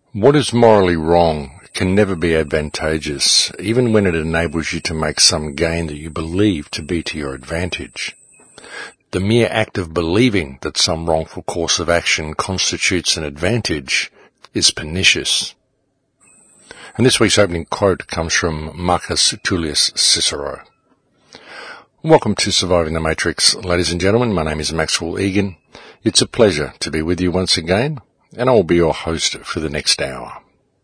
What is morally wrong can never be advantageous, even when it enables you to make some gain that you believe to be to your advantage. The mere act of believing that some wrongful course of action constitutes an advantage is pernicious. And this week's opening quote comes from Marcus Tullius Cicero. Welcome to Surviving the Matrix, ladies and gentlemen. My name is Maxwell Egan. It's a pleasure to be with you once again, and I will be your host for the next hour.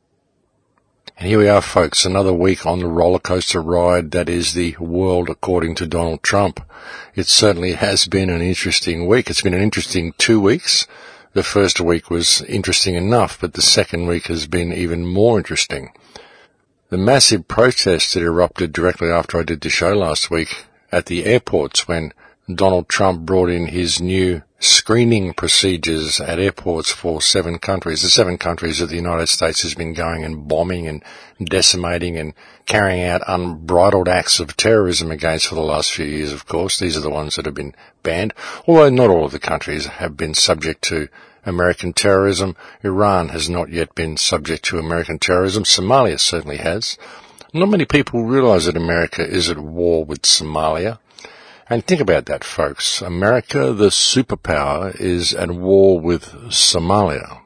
And here we are, folks, another week on the roller coaster ride that is the world according to Donald Trump. It certainly has been an interesting week. It's been an interesting 2 weeks. The first week was interesting enough, but the second week has been even more interesting. The massive protests that erupted directly after I did the show last week at the airports when Donald Trump brought in his new screening procedures at airports for 7 countries. The 7 countries that the United States has been going and bombing and decimating and carrying out unbridled acts of terrorism against for the last few years, of course. These are the ones that have been banned, although not all of the countries have been subject to American terrorism. Iran has not yet been subject to American terrorism. Somalia certainly has. Not many people realize that America is at war with Somalia. And think about that, folks. America, the superpower, is at war with Somalia.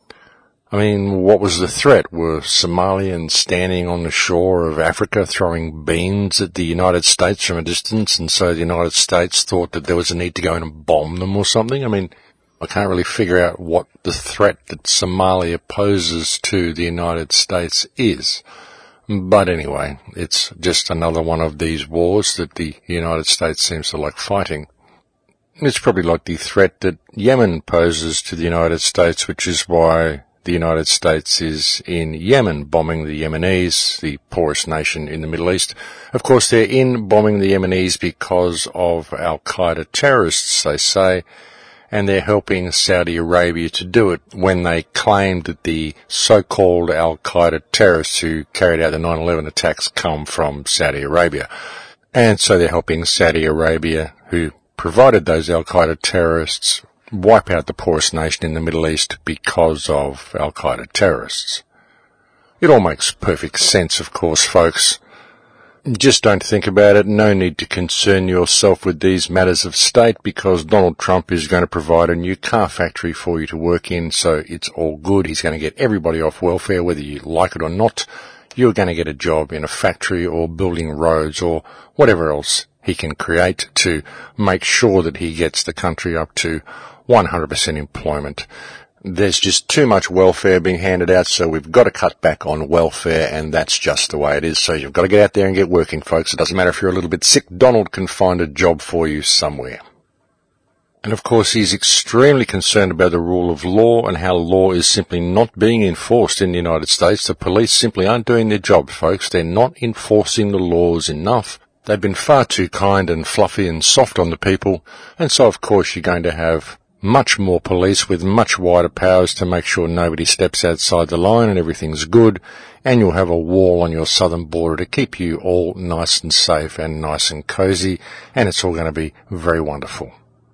I mean, what was the threat? Were Somalians standing on the shore of Africa throwing beans at the United States from a distance, and so the United States thought that there was a need to go in and bomb them or something? I mean, I can't really figure out what the threat that Somalia poses to the United States is. But anyway, it's just another one of these wars that the United States seems to like fighting. It's probably like the threat that Yemen poses to the United States, which is why the United States is in Yemen, bombing the Yemenis, the poorest nation in the Middle East. Of course, they're in bombing the Yemenis because of Al-Qaeda terrorists, they say, and they're helping Saudi Arabia to do it when they claim that the so-called Al-Qaeda terrorists who carried out the 9/11 attacks come from Saudi Arabia. And so they're helping Saudi Arabia, who provided those Al-Qaeda terrorists, wipe out the poorest nation in the Middle East because of Al-Qaeda terrorists. It all makes perfect sense, of course, folks. Just don't think about it. No need to concern yourself with these matters of state because Donald Trump is going to provide a new car factory for you to work in, so it's all good. He's going to get everybody off welfare, whether you like it or not. You're going to get a job in a factory or building roads or whatever else he can create to make sure that he gets the country up to 100% employment. There's just too much welfare being handed out, so we've got to cut back on welfare, and that's just the way it is. So you've got to get out there and get working, folks. It doesn't matter if you're a little bit sick. Donald can find a job for you somewhere. And of course, he's extremely concerned about the rule of law and how law is simply not being enforced in the United States. The police simply aren't doing their job, folks. They're not enforcing the laws enough. They've been far too kind and fluffy and soft on the people, and so of course you're going to have much more police with much wider powers to make sure nobody steps outside the line and everything's good, and you'll have a wall on your southern border to keep you all nice and safe and nice and cozy, and it's all going to be very wonderful.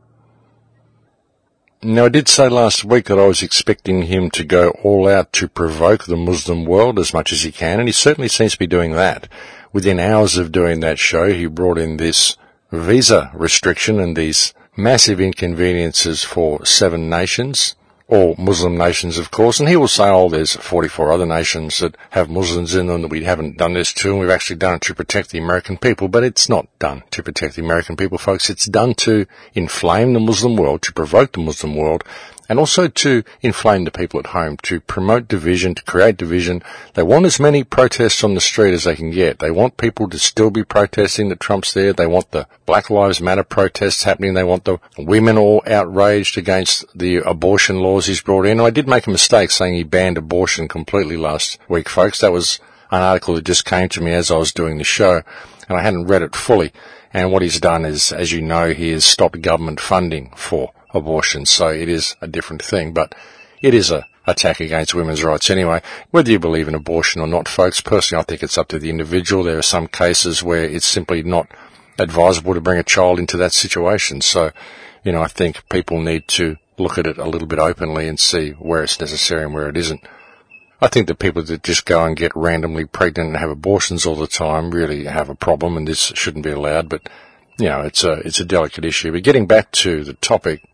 Now, I did say last week that I was expecting him to go all out to provoke the Muslim world as much as he can, and he certainly seems to be doing that. Within hours of doing that show, he brought in this visa restriction and these massive inconveniences for 7 nations, all Muslim nations, of course, and he will say, oh, there's 44 other nations that have Muslims in them that we haven't done this to, and we've actually done it to protect the American people, but it's not done to protect the American people, folks. It's done to inflame the Muslim world, to provoke the Muslim world, and also to inflame the people at home, to promote division, to create division. They want as many protests on the street as they can get. They want people to still be protesting that Trump's there. They want the Black Lives Matter protests happening. They want the women all outraged against the abortion laws he's brought in. I did make a mistake saying he banned abortion completely last week, folks. That was an article that just came to me as I was doing the show, and I hadn't read it fully. And what he's done is, as you know, he has stopped government funding for abortion, so it is a different thing, but it is a attack against women's rights anyway. Whether you believe in abortion or not, folks, personally I think it's up to the individual. There are some cases where it's simply not advisable to bring a child into that situation, so, I think people need to look at it a little bit openly and see where it's necessary and where it isn't. I think that people that just go and get randomly pregnant and have abortions all the time really have a problem, and this shouldn't be allowed, but, it's a delicate issue. But getting back to the topic,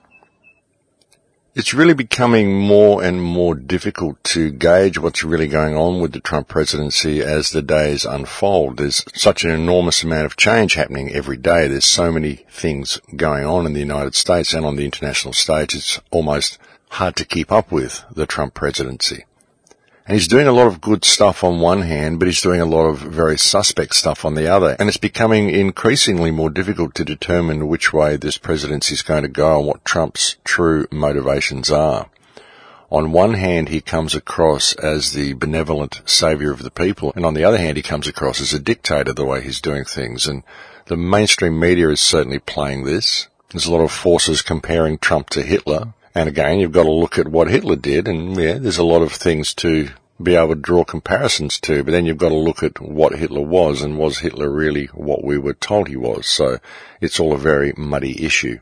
it's really becoming more and more difficult to gauge what's really going on with the Trump presidency as the days unfold. There's such an enormous amount of change happening every day. There's so many things going on in the United States and on the international stage. It's almost hard to keep up with the Trump presidency. And he's doing a lot of good stuff on one hand, but he's doing a lot of very suspect stuff on the other. And it's becoming increasingly more difficult to determine which way this presidency is going to go and what Trump's true motivations are. On one hand, he comes across as the benevolent savior of the people, and on the other hand, he comes across as a dictator the way he's doing things. And the mainstream media is certainly playing this. There's a lot of forces comparing Trump to Hitler. And again, you've got to look at what Hitler did, and there's a lot of things to be able to draw comparisons to, but then you've got to look at what Hitler was, and was Hitler really what we were told he was? So it's all a very muddy issue.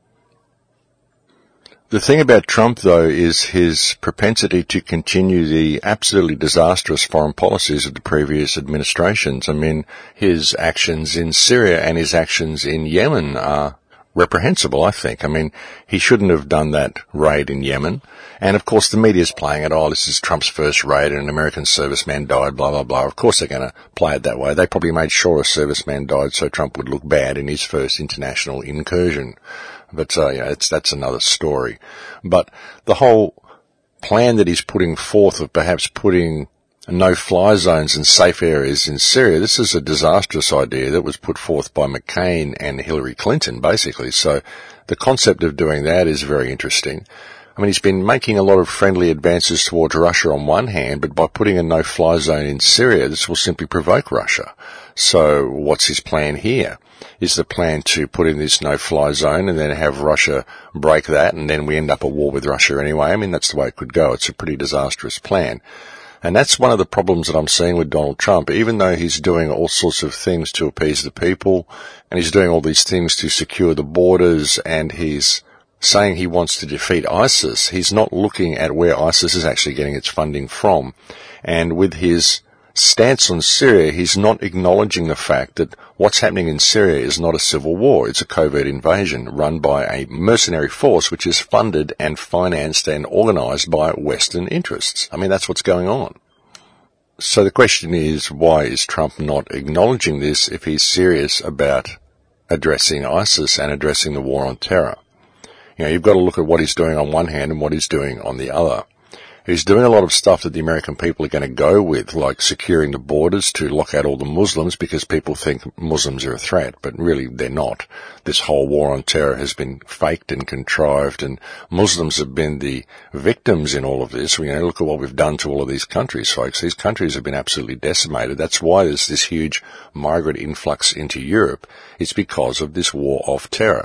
The thing about Trump, though, is his propensity to continue the absolutely disastrous foreign policies of the previous administrations. I mean, his actions in Syria and his actions in Yemen are reprehensible, I think. I mean, he shouldn't have done that raid in Yemen. And of course the media's playing it, this is Trump's first raid and an American serviceman died, blah, blah, blah. Of course they're going to play it that way. They probably made sure a serviceman died so Trump would look bad in his first international incursion. But, that's another story. But the whole plan that he's putting forth of perhaps putting no-fly zones and safe areas in Syria, this is a disastrous idea that was put forth by McCain and Hillary Clinton, basically. So the concept of doing that is very interesting. I mean, he's been making a lot of friendly advances towards Russia on one hand, but by putting a no-fly zone in Syria, this will simply provoke Russia. So what's his plan here? Is the plan to put in this no-fly zone and then have Russia break that, and then we end up at war with Russia anyway? I mean, that's the way it could go. It's a pretty disastrous plan. And that's one of the problems that I'm seeing with Donald Trump. Even though he's doing all sorts of things to appease the people, and he's doing all these things to secure the borders, and he's saying he wants to defeat ISIS, he's not looking at where ISIS is actually getting its funding from. And with his stance on Syria, he's not acknowledging the fact that what's happening in Syria is not a civil war. It's a covert invasion run by a mercenary force which is funded and financed and organized by Western interests. I mean, that's what's going on. So the question is, why is Trump not acknowledging this if he's serious about addressing ISIS and addressing the war on terror? You've got to look at what he's doing on one hand and what he's doing on the other. He's doing a lot of stuff that the American people are going to go with, like securing the borders to lock out all the Muslims because people think Muslims are a threat, but really they're not. This whole war on terror has been faked and contrived, and Muslims have been the victims in all of this. Look at what we've done to all of these countries, folks. These countries have been absolutely decimated. That's why there's this huge migrant influx into Europe. It's because of this war of terror.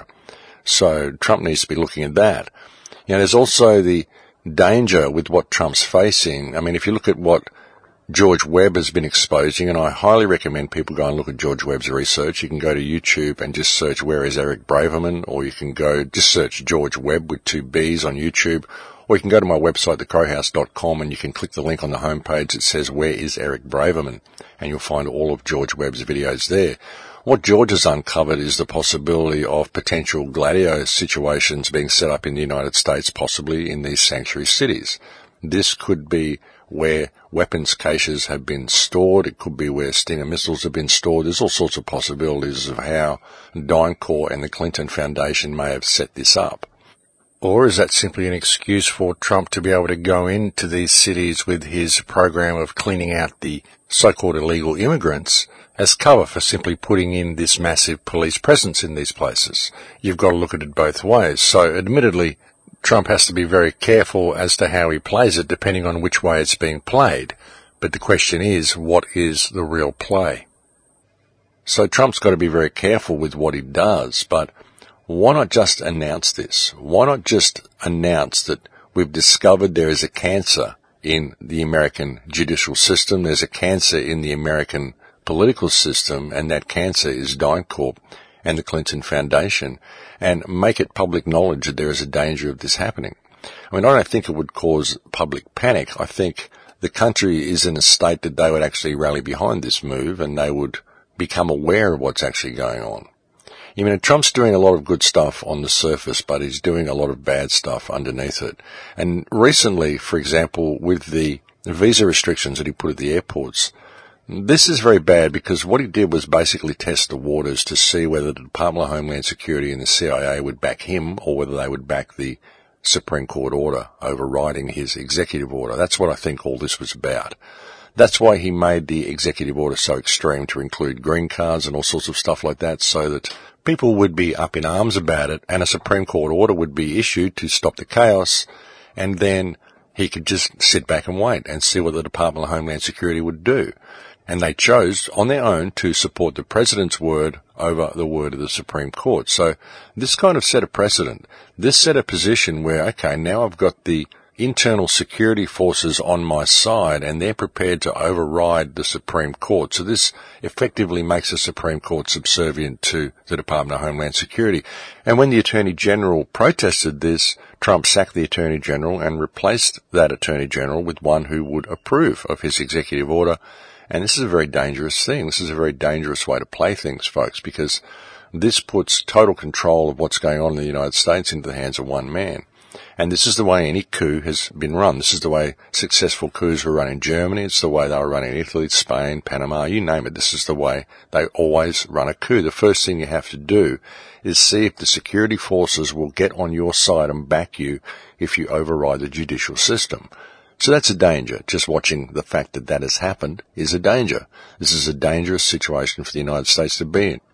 So Trump needs to be looking at that. There's also the danger with what Trump's facing. I mean, if you look at what George Webb has been exposing, and I highly recommend people go and look at George Webb's research. You can go to YouTube and just search "Where is Eric Braverman," or you can go just search George Webb with 2 B's on YouTube, or you can go to my website, thecrowhouse.com, and you can click the link on the homepage that says "Where is Eric Braverman," and you'll find all of George Webb's videos there. What George has uncovered is the possibility of potential Gladio situations being set up in the United States, possibly in these sanctuary cities. This could be where weapons caches have been stored. It could be where Stinger missiles have been stored. There's all sorts of possibilities of how DynCorp and the Clinton Foundation may have set this up. Or is that simply an excuse for Trump to be able to go into these cities with his program of cleaning out the so-called illegal immigrants as cover for simply putting in this massive police presence in these places? You've got to look at it both ways. So admittedly, Trump has to be very careful as to how he plays it, depending on which way it's being played. But the question is, what is the real play? So Trump's got to be very careful with what he does, but why not just announce this? Why not just announce that we've discovered there is a cancer in the American judicial system, there's a cancer in the American political system, and that cancer is DynCorp and the Clinton Foundation, and make it public knowledge that there is a danger of this happening. I mean, I don't think it would cause public panic. I think the country is in a state that they would actually rally behind this move and they would become aware of what's actually going on. You mean, Trump's doing a lot of good stuff on the surface, but he's doing a lot of bad stuff underneath it. And recently, for example, with the visa restrictions that he put at the airports, this is very bad because what he did was basically test the waters to see whether the Department of Homeland Security and the CIA would back him or whether they would back the Supreme Court order overriding his executive order. That's what I think all this was about. That's why he made the executive order so extreme to include green cards and all sorts of stuff like that, so that people would be up in arms about it and a Supreme Court order would be issued to stop the chaos, and then he could just sit back and wait and see what the Department of Homeland Security would do. And they chose on their own to support the president's word over the word of the Supreme Court. So this kind of set a precedent. This set a position where, okay, now I've got the internal security forces on my side and they're prepared to override the Supreme Court. So this effectively makes the Supreme Court subservient to the Department of Homeland Security. And when the Attorney General protested this, Trump sacked the Attorney General and replaced that Attorney General with one who would approve of his executive order. And this is a very dangerous thing. This is a very dangerous way to play things, folks, because this puts total control of what's going on in the United States into the hands of one man. And this is the way any coup has been run. This is the way successful coups were run in Germany. It's the way they were run in Italy, Spain, Panama, you name it. This is the way they always run a coup. The first thing you have to do is see if the security forces will get on your side and back you if you override the judicial system. So that's a danger. Just watching the fact that that has happened is a danger. This is a dangerous situation for the United States to be in.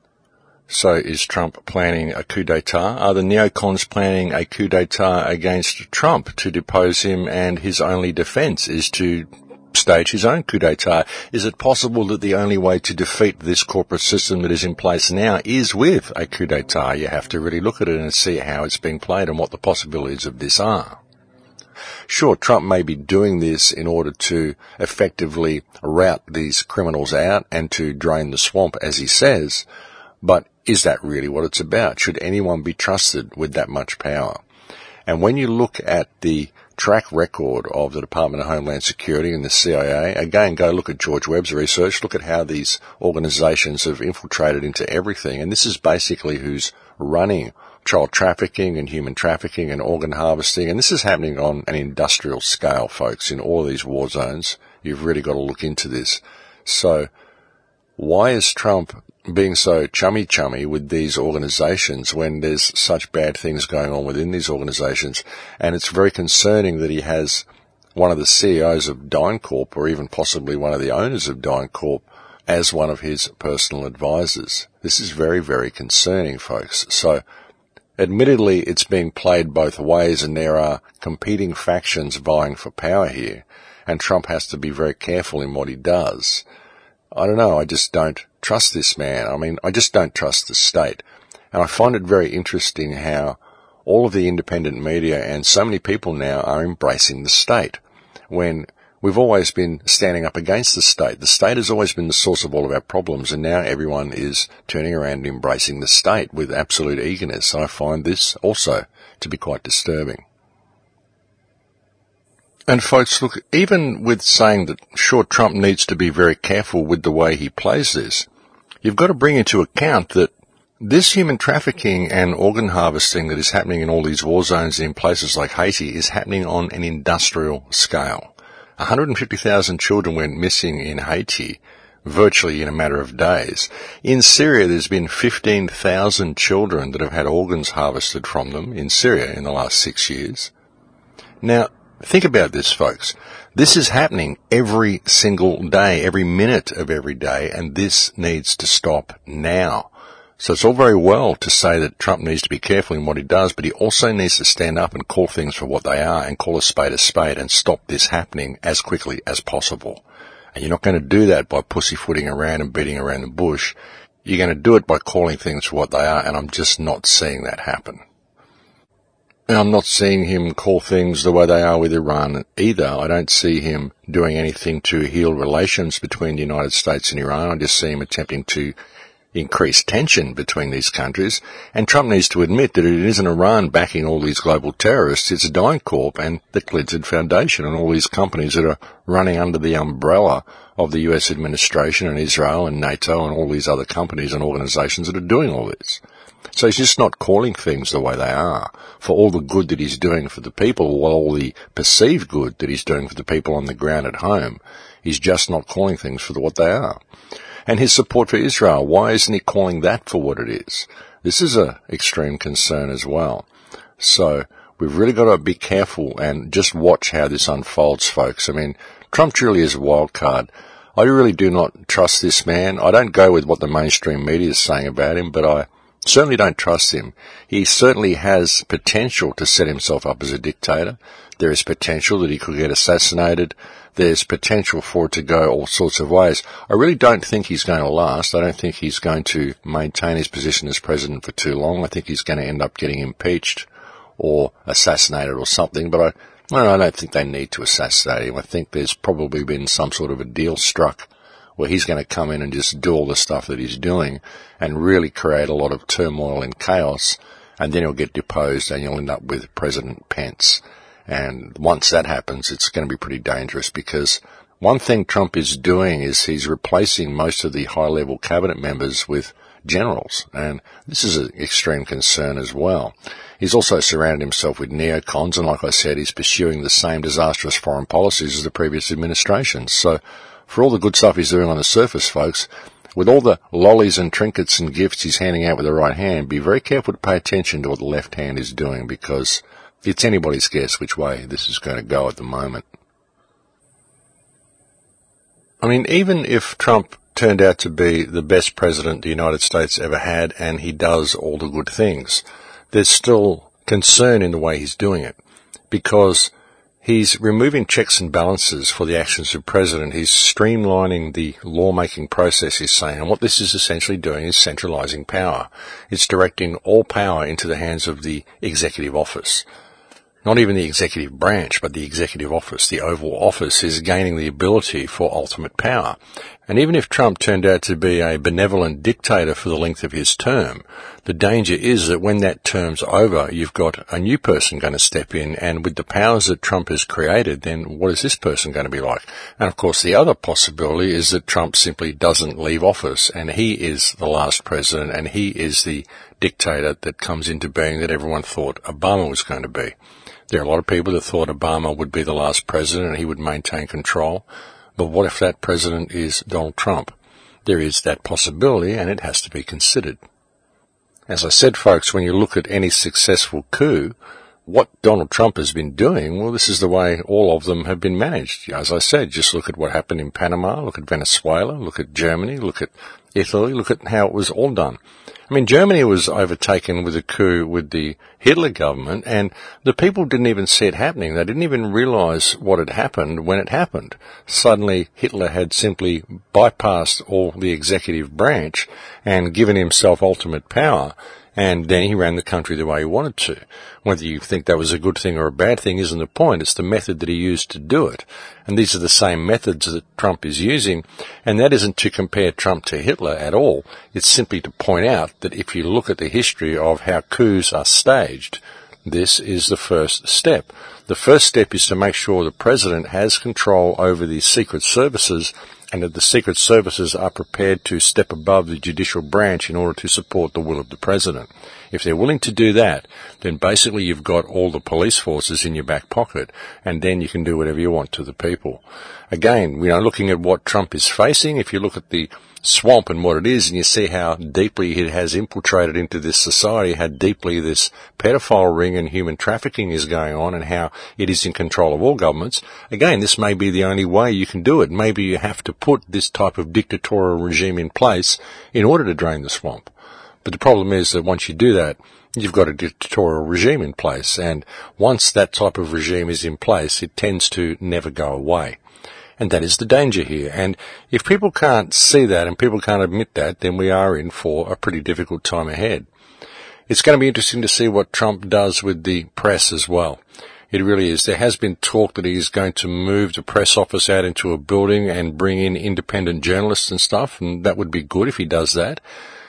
So is Trump planning a coup d'etat? Are the neocons planning a coup d'etat against Trump to depose him, and his only defense is to stage his own coup d'etat? Is it possible that the only way to defeat this corporate system that is in place now is with a coup d'etat? You have to really look at it and see how it's being played and what the possibilities of this are. Sure, Trump may be doing this in order to effectively rout these criminals out and to drain the swamp, as he says, but is that really what it's about? Should anyone be trusted with that much power? And when you look at the track record of the Department of Homeland Security and the CIA, again, go look at George Webb's research, look at how these organizations have infiltrated into everything, and this is basically who's running child trafficking and human trafficking and organ harvesting, and this is happening on an industrial scale, folks, in all these war zones. You've really got to look into this. So why is Trump being so chummy with these organizations when there's such bad things going on within these organizations? And it's very concerning that he has one of the CEOs of DynCorp, or even possibly one of the owners of DynCorp, as one of his personal advisors. This is very, very concerning, folks. So admittedly, it's being played both ways, and there are competing factions vying for power here, and Trump has to be very careful in what he does. I don't know, I just don't trust this man. I mean, I just don't trust the state. And I find it very interesting how all of the independent media and so many people now are embracing the state, when we've always been standing up against the state. The state has always been the source of all of our problems, and now everyone is turning around and embracing the state with absolute eagerness. I find this also to be quite disturbing. And folks, look, even with saying that, sure, Trump needs to be very careful with the way he plays this, you've got to bring into account that this human trafficking and organ harvesting that is happening in all these war zones in places like Haiti is happening on an industrial scale. 150,000 children went missing in Haiti virtually in a matter of days. In Syria, there's been 15,000 children that have had organs harvested from them in Syria in the last 6 years. Now, think about this, folks. This is happening every single day, every minute of every day, and this needs to stop now. So it's all very well to say that Trump needs to be careful in what he does, but he also needs to stand up and call things for what they are and call a spade and stop this happening as quickly as possible. And you're not going to do that by pussyfooting around and beating around the bush. You're going to do it by calling things for what they are, and I'm just not seeing that happen. And I'm not seeing him call things the way they are with Iran either. I don't see him doing anything to heal relations between the United States and Iran. I just see him attempting to increased tension between these countries, and Trump needs to admit that it isn't Iran backing all these global terrorists, it's DynCorp and the Clinton Foundation and all these companies that are running under the umbrella of the US administration and Israel and NATO and all these other companies and organizations that are doing all this. So he's just not calling things the way they are. For all the good that he's doing for the people, or all the perceived good that he's doing for the people on the ground at home, he's just not calling things for what they are. And his support for Israel, why isn't he calling that for what it is? This is an extreme concern as well. So we've really got to be careful and just watch how this unfolds, folks. I mean, Trump truly is a wild card. I really do not trust this man. I don't go with what the mainstream media is saying about him, but I certainly don't trust him. He certainly has potential to set himself up as a dictator. There is potential that he could get assassinated. There's potential for it to go all sorts of ways. I really don't think he's going to last. I don't think he's going to maintain his position as president for too long. I think he's going to end up getting impeached or assassinated or something, but I don't think they need to assassinate him. I think there's probably been some sort of a deal struck where he's going to come in and just do all the stuff that he's doing and really create a lot of turmoil and chaos, and then he'll get deposed and you'll end up with President Pence. And once that happens, it's going to be pretty dangerous, because one thing Trump is doing is he's replacing most of the high-level cabinet members with generals, and this is an extreme concern as well. He's also surrounded himself with neocons, and like I said, he's pursuing the same disastrous foreign policies as the previous administration. So for all the good stuff he's doing on the surface, folks, with all the lollies and trinkets and gifts he's handing out with the right hand, be very careful to pay attention to what the left hand is doing, because it's anybody's guess which way this is going to go at the moment. I mean, even if Trump turned out to be the best president the United States ever had, and he does all the good things, there's still concern in the way he's doing it, because he's removing checks and balances for the actions of president. He's streamlining the lawmaking process, he's saying, and what this is essentially doing is centralizing power. It's directing all power into the hands of the executive office. Not even the executive branch, but the executive office, the Oval Office, is gaining the ability for ultimate power. And even if Trump turned out to be a benevolent dictator for the length of his term, the danger is that when that term's over, you've got a new person going to step in, and with the powers that Trump has created, then what is this person going to be like? And of course, the other possibility is that Trump simply doesn't leave office, and he is the last president, and he is the dictator that comes into being that everyone thought Obama was going to be. There are a lot of people that thought Obama would be the last president and he would maintain control. But what if that president is Donald Trump? There is that possibility, and it has to be considered. As I said, folks, when you look at any successful coup, what Donald Trump has been doing, well, this is the way all of them have been managed. As I said, just look at what happened in Panama, look at Venezuela, look at Germany, look at Italy, look at how it was all done. I mean, Germany was overtaken with a coup with the Hitler government, and the people didn't even see it happening. They didn't even realize what had happened when it happened. Suddenly, Hitler had simply bypassed all the executive branch and given himself ultimate power, and then he ran the country the way he wanted to. Whether you think that was a good thing or a bad thing isn't the point. It's the method that he used to do it. And these are the same methods that Trump is using, and that isn't to compare Trump to Hitler at all. It's simply to point out that if you look at the history of how coups are staged, this is the first step. The first step is to make sure the president has control over the secret services, and that the secret services are prepared to step above the judicial branch in order to support the will of the president. If they're willing to do that, then basically you've got all the police forces in your back pocket, and then you can do whatever you want to the people. Again, looking at what Trump is facing, if you look at the swamp and what it is, and you see how deeply it has infiltrated into this society, how deeply this pedophile ring and human trafficking is going on, and how it is in control of all governments. Again, this may be the only way you can do it. Maybe you have to put this type of dictatorial regime in place in order to drain the swamp. But the problem is that once you do that, you've got a dictatorial regime in place, and once that type of regime is in place, it tends to never go away. And that is the danger here. And if people can't see that and people can't admit that, then we are in for a pretty difficult time ahead. It's going to be interesting to see what Trump does with the press as well. It really is. There has been talk that he's going to move the press office out into a building and bring in independent journalists and stuff, and that would be good if he does that.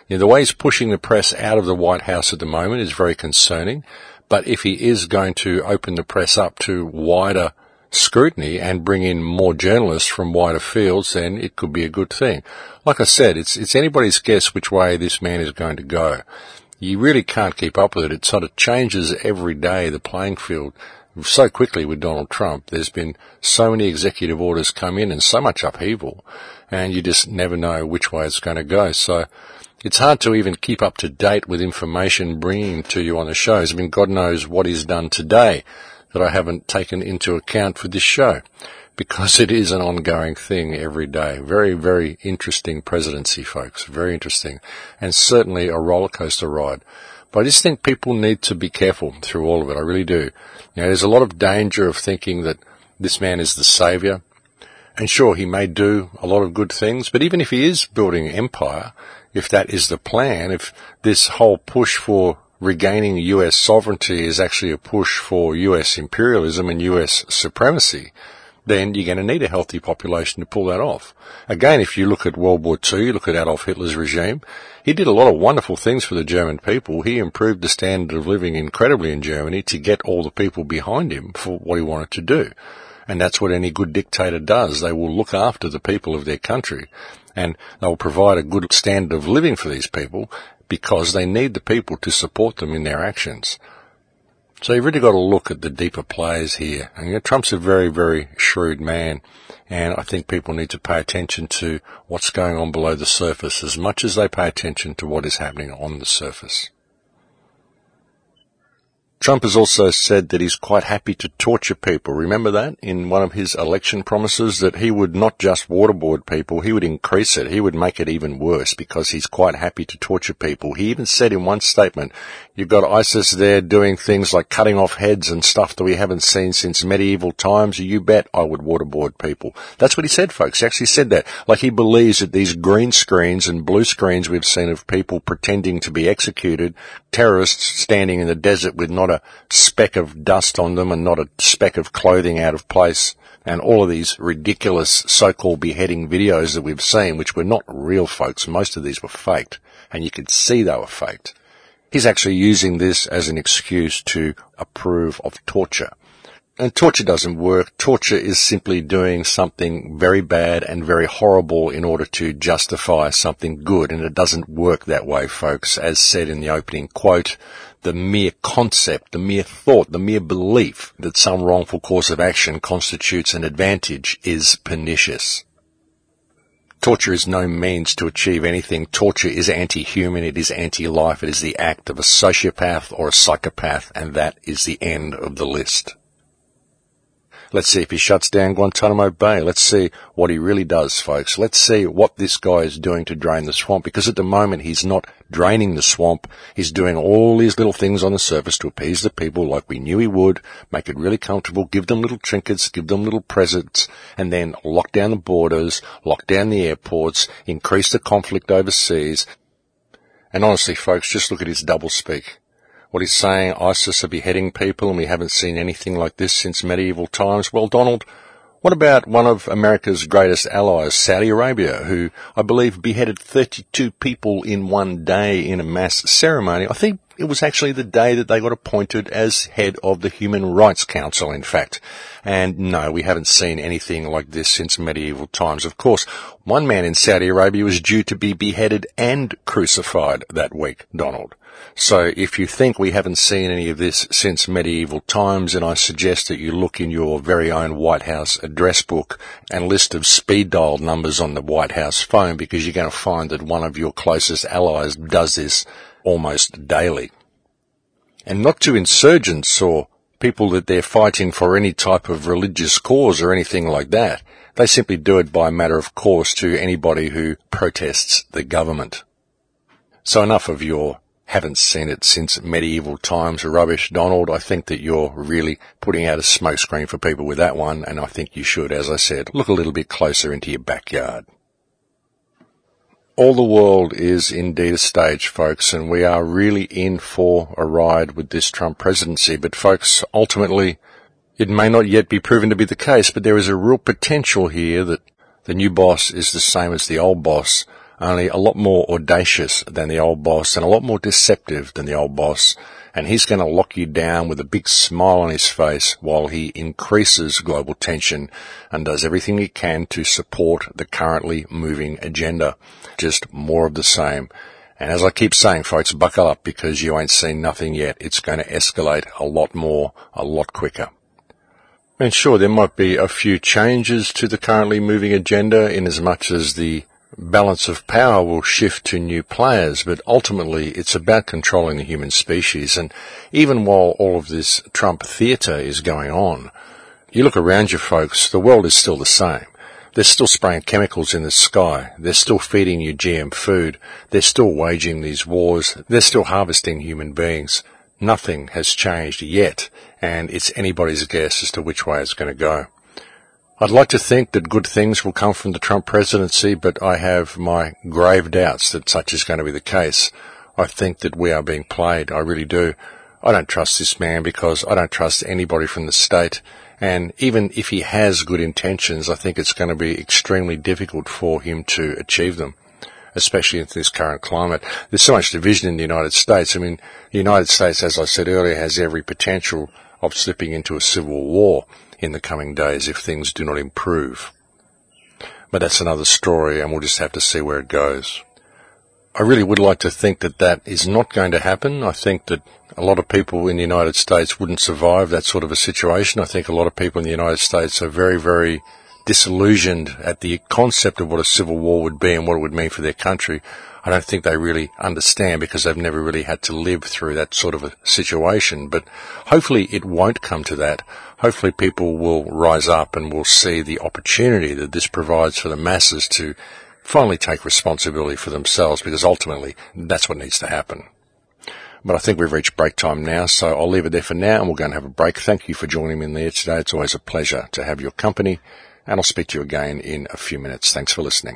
You know, the way he's pushing the press out of the White House at the moment is very concerning, but if he is going to open the press up to wider scrutiny and bring in more journalists from wider fields, then it could be a good thing. Like I said, it's anybody's guess which way this man is going to go. You really can't keep up with it. It sort of changes every day, the playing field, so quickly with Donald Trump. There's been so many executive orders come in and so much upheaval, and you just never know which way it's going to go. So it's hard to even keep up to date with information bringing to you on the shows. I mean, God knows what he's done today that I haven't taken into account for this show, because it is an ongoing thing every day. Very, very interesting presidency, folks. Very interesting. And certainly a roller coaster ride. But I just think people need to be careful through all of it. I really do. You know, there's a lot of danger of thinking that this man is the savior. And sure, he may do a lot of good things, but even if he is building empire, if that is the plan, if this whole push for regaining US sovereignty is actually a push for US imperialism and US supremacy, then you're going to need a healthy population to pull that off. Again, if you look at World War II, you look at Adolf Hitler's regime, he did a lot of wonderful things for the German people. He improved the standard of living incredibly in Germany to get all the people behind him for what he wanted to do. And that's what any good dictator does. They will look after the people of their country, and they'll provide a good standard of living for these people because they need the people to support them in their actions. So you've really got to look at the deeper plays here. And you know, Trump's a very, very shrewd man, and I think people need to pay attention to what's going on below the surface as much as they pay attention to what is happening on the surface. Trump has also said that he's quite happy to torture people. Remember that in one of his election promises, that he would not just waterboard people, he would increase it. He would make it even worse because he's quite happy to torture people. He even said in one statement, you've got ISIS there doing things like cutting off heads and stuff that we haven't seen since medieval times. You bet I would waterboard people. That's what he said, folks. He actually said that. Like he believes that these green screens and blue screens we've seen of people pretending to be executed, terrorists standing in the desert with not a speck of dust on them and not a speck of clothing out of place, and all of these ridiculous so-called beheading videos that we've seen, which were not real, folks. Most of these were faked, and you could see they were faked. He's actually using this as an excuse to approve of torture. And torture doesn't work. Torture is simply doing something very bad and very horrible in order to justify something good, and it doesn't work that way, folks. As said in the opening quote, the mere concept, the mere thought, the mere belief that some wrongful course of action constitutes an advantage is pernicious. Torture is no means to achieve anything. Torture is anti-human, it is anti-life, it is the act of a sociopath or a psychopath, and that is the end of the list. Let's see if he shuts down Guantanamo Bay. Let's see what he really does, folks. Let's see what this guy is doing to drain the swamp, because at the moment he's not draining the swamp. He's doing all these little things on the surface to appease the people like we knew he would, make it really comfortable, give them little trinkets, give them little presents, and then lock down the borders, lock down the airports, increase the conflict overseas. And honestly, folks, just look at his doublespeak. What he's saying, ISIS are beheading people and we haven't seen anything like this since medieval times. Well, Donald, what about one of America's greatest allies, Saudi Arabia, who I believe beheaded 32 people in one day in a mass ceremony? I think it was actually the day that they got appointed as head of the Human Rights Council, in fact. And no, we haven't seen anything like this since medieval times. Of course, one man in Saudi Arabia was due to be beheaded and crucified that week, Donald. So if you think we haven't seen any of this since medieval times, then I suggest that you look in your very own White House address book and list of speed dial numbers on the White House phone, because you're going to find that one of your closest allies does this almost daily. And not to insurgents or people that they're fighting for any type of religious cause or anything like that. They simply do it by matter of course to anybody who protests the government. So enough of your haven't seen it since medieval times rubbish, Donald. I think that you're really putting out a smokescreen for people with that one, and I think you should, as I said, look a little bit closer into your backyard. All the world is indeed a stage, folks, and we are really in for a ride with this Trump presidency. But, folks, ultimately, it may not yet be proven to be the case, but there is a real potential here that the new boss is the same as the old boss, only a lot more audacious than the old boss and a lot more deceptive than the old boss. And he's going to lock you down with a big smile on his face while he increases global tension and does everything he can to support the currently moving agenda. Just more of the same. And as I keep saying, folks, buckle up because you ain't seen nothing yet. It's going to escalate a lot more, a lot quicker. And sure, there might be a few changes to the currently moving agenda in as much as the balance of power will shift to new players, but ultimately it's about controlling the human species. And even while all of this Trump theatre is going on, you look around you, folks, the world is still the same. They're still spraying chemicals in the sky. They're still feeding you GM food. They're still waging these wars. They're still harvesting human beings. Nothing has changed yet, and it's anybody's guess as to which way it's going to go. I'd like to think that good things will come from the Trump presidency, but I have my grave doubts that such is going to be the case. I think that we are being played. I really do. I don't trust this man because I don't trust anybody from the state. And even if he has good intentions, I think it's going to be extremely difficult for him to achieve them, especially in this current climate. There's so much division in the United States. I mean, the United States, as I said earlier, has every potential of slipping into a civil war in the coming days if things do not improve. But that's another story, and we'll just have to see where it goes. I really would like to think that that is not going to happen. I think that a lot of people in the United States wouldn't survive that sort of a situation. I think a lot of people in the United States are very, very disillusioned at the concept of what a civil war would be and what it would mean for their country. I don't think they really understand because they've never really had to live through that sort of a situation. But hopefully it won't come to that. Hopefully people will rise up and will see the opportunity that this provides for the masses to finally take responsibility for themselves, because ultimately that's what needs to happen. But I think we've reached break time now, so I'll leave it there for now and we'll go and have a break. Thank you for joining me in there today. It's always a pleasure to have your company, and I'll speak to you again in a few minutes. Thanks for listening.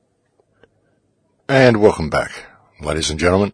And welcome back, ladies and gentlemen.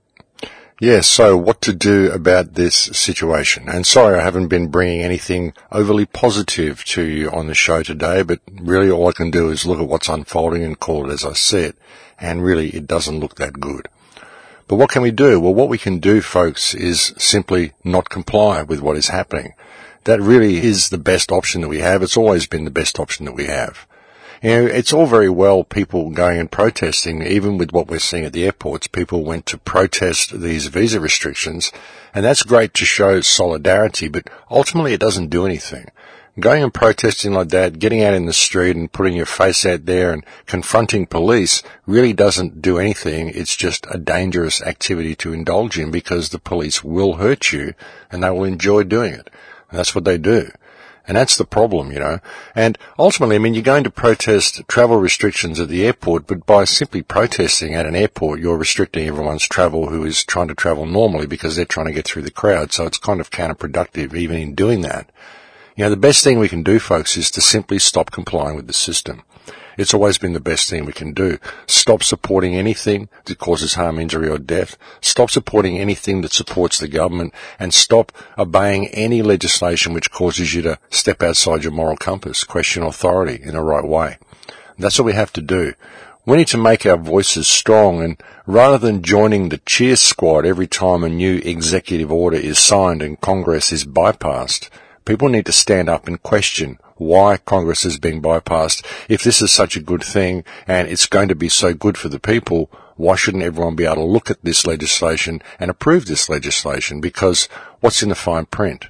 Yes, so what to do about this situation? And sorry I haven't been bringing anything overly positive to you on the show today, but really all I can do is look at what's unfolding and call it as I see it, and really it doesn't look that good. But what can we do? Well, what we can do, folks, is simply not comply with what is happening. That really is the best option that we have. It's always been the best option that we have. You know, it's all very well people going and protesting, even with what we're seeing at the airports. People went to protest these visa restrictions, and that's great to show solidarity, but ultimately it doesn't do anything. Going and protesting like that, getting out in the street and putting your face out there and confronting police really doesn't do anything. It's just a dangerous activity to indulge in because the police will hurt you and they will enjoy doing it. And that's what they do. And that's the problem, you know. And ultimately, I mean, you're going to protest travel restrictions at the airport, but by simply protesting at an airport, you're restricting everyone's travel who is trying to travel normally because they're trying to get through the crowd. So it's kind of counterproductive even in doing that. You know, the best thing we can do, folks, is to simply stop complying with the system. It's always been the best thing we can do. Stop supporting anything that causes harm, injury, or death. Stop supporting anything that supports the government, and stop obeying any legislation which causes you to step outside your moral compass, question authority in the right way. That's what we have to do. We need to make our voices strong, and rather than joining the cheer squad every time a new executive order is signed and Congress is bypassed, people need to stand up and question why Congress is being bypassed. If this is such a good thing and it's going to be so good for the people, why shouldn't everyone be able to look at this legislation and approve this legislation? Because what's in the fine print?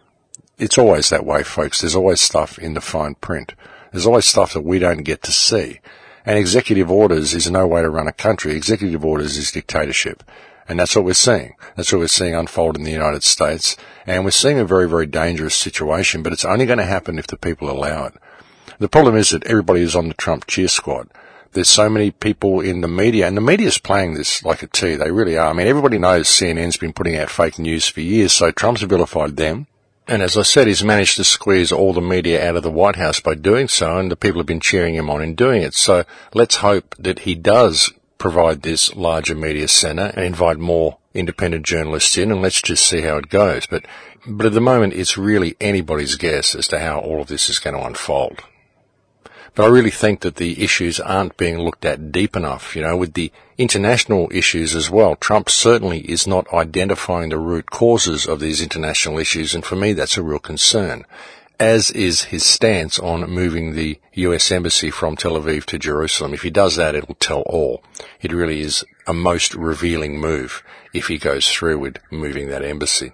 It's always that way, folks. There's always stuff in the fine print. There's always stuff that we don't get to see. And executive orders is no way to run a country. Executive orders is dictatorship. And that's what we're seeing. That's what we're seeing unfold in the United States. And we're seeing a very, very dangerous situation, but it's only going to happen if the people allow it. The problem is that everybody is on the Trump cheer squad. There's so many people in the media, and the media's playing this like a tea. They really are. I mean, everybody knows CNN's been putting out fake news for years, so Trump's vilified them. And as I said, he's managed to squeeze all the media out of the White House by doing so, and the people have been cheering him on in doing it. So let's hope that he does provide this larger media centre and invite more independent journalists in, and let's just see how it goes. But at the moment, it's really anybody's guess as to how all of this is going to unfold. But I really think that the issues aren't being looked at deep enough, with the international issues as well. Trump certainly is not identifying the root causes of these international issues, and for me that's a real concern, as is his stance on moving the US Embassy from Tel Aviv to Jerusalem. If he does that, it'll tell all. It really is a most revealing move if he goes through with moving that embassy.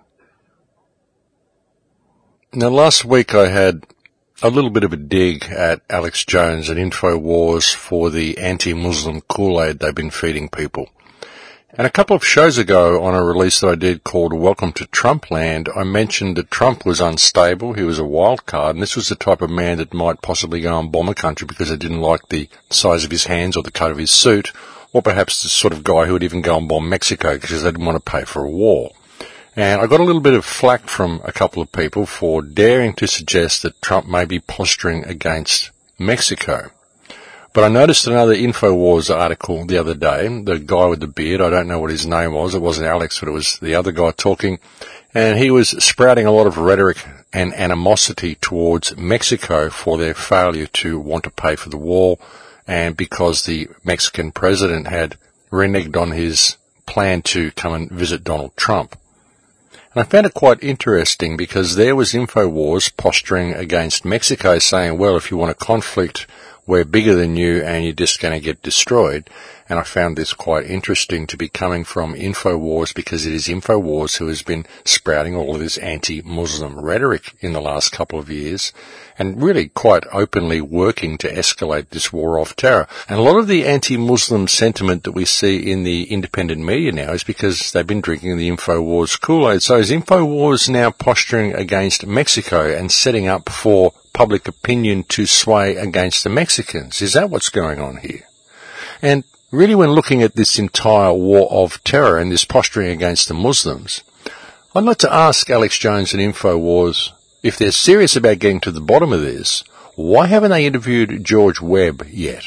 Now, last week I had a little bit of a dig at Alex Jones and InfoWars for the anti-Muslim Kool-Aid they've been feeding people. And a couple of shows ago on a release that I did called Welcome to Trumpland, I mentioned that Trump was unstable, he was a wild card, and this was the type of man that might possibly go and bomb a country because they didn't like the size of his hands or the cut of his suit, or perhaps the sort of guy who would even go and bomb Mexico because they didn't want to pay for a war. And I got a little bit of flack from a couple of people for daring to suggest that Trump may be posturing against Mexico. But I noticed another InfoWars article the other day, the guy with the beard, I don't know what his name was, it wasn't Alex, but it was the other guy talking, and he was sprouting a lot of rhetoric and animosity towards Mexico for their failure to want to pay for the wall, and because the Mexican president had reneged on his plan to come and visit Donald Trump. And I found it quite interesting because there was InfoWars posturing against Mexico saying, well, if you want a conflict, we're bigger than you and you're just going to get destroyed. And I found this quite interesting to be coming from InfoWars because it is InfoWars who has been sprouting all of this anti-Muslim rhetoric in the last couple of years and really quite openly working to escalate this war of terror. And a lot of the anti-Muslim sentiment that we see in the independent media now is because they've been drinking the InfoWars Kool-Aid. So is InfoWars now posturing against Mexico and setting up for public opinion to sway against the Mexicans? Is that what's going on here? And really, when looking at this entire war of terror and this posturing against the Muslims, I'd like to ask Alex Jones and InfoWars, if they're serious about getting to the bottom of this, why haven't they interviewed George Webb yet?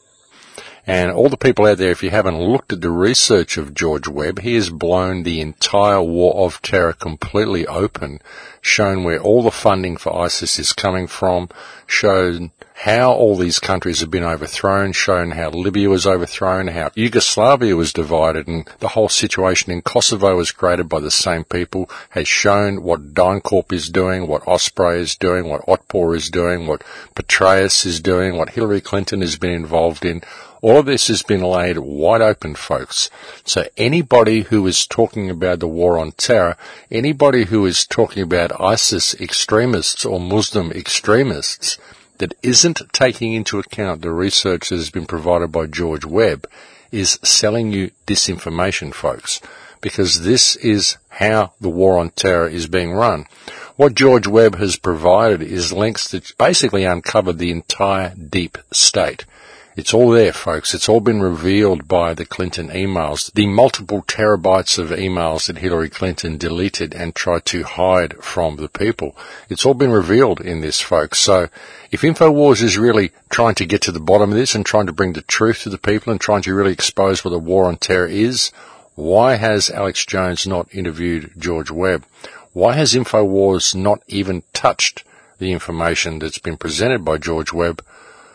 And all the people out there, if you haven't looked at the research of George Webb, he has blown the entire war of terror completely open, shown where all the funding for ISIS is coming from, shown how all these countries have been overthrown, shown how Libya was overthrown, how Yugoslavia was divided, and the whole situation in Kosovo was created by the same people, has shown what DynCorp is doing, what Osprey is doing, what Otpor is doing, what Petraeus is doing, what Hillary Clinton has been involved in. All of this has been laid wide open, folks. So anybody who is talking about the war on terror, anybody who is talking about ISIS extremists or Muslim extremists, that isn't taking into account the research that has been provided by George Webb is selling you disinformation, folks, because this is how the war on terror is being run. What George Webb has provided is links that basically uncover the entire deep state. It's all there, folks. It's all been revealed by the Clinton emails, the multiple terabytes of emails that Hillary Clinton deleted and tried to hide from the people. It's all been revealed in this, folks. So if InfoWars is really trying to get to the bottom of this and trying to bring the truth to the people and trying to really expose what the war on terror is, why has Alex Jones not interviewed George Webb? Why has InfoWars not even touched the information that's been presented by George Webb?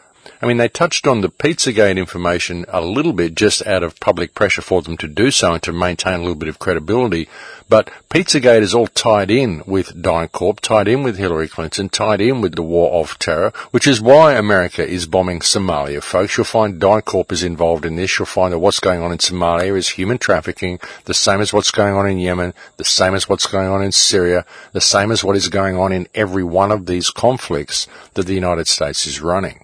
I mean, they touched on the Pizzagate information a little bit just out of public pressure for them to do so and to maintain a little bit of credibility. But Pizzagate is all tied in with DynCorp, tied in with Hillary Clinton, tied in with the war of terror, which is why America is bombing Somalia, folks. You'll find DynCorp is involved in this. You'll find that what's going on in Somalia is human trafficking, the same as what's going on in Yemen, the same as what's going on in Syria, the same as what is going on in every one of these conflicts that the United States is running.